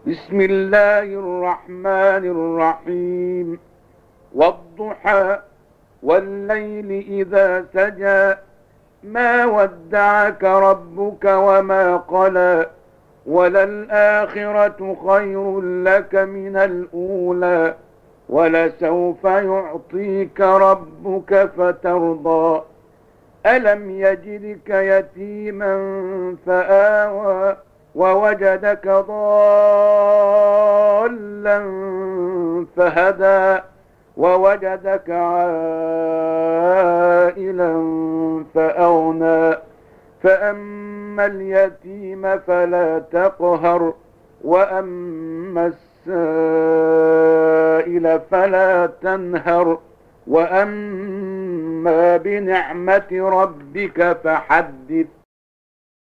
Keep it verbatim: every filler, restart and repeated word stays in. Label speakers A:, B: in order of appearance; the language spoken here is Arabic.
A: بسم الله الرحمن الرحيم. والضحى والليل إذا سجى ما ودعك ربك وما قلى وللآخرة خير لك من الأولى ولسوف يعطيك ربك فترضى ألم يجدك يتيما فآوى ووجدك ضالا فهدى ووجدك عائلا فأغنى فأما اليتيم فلا تقهر وأما السائل فلا تنهر وأما بنعمة ربك فحدث.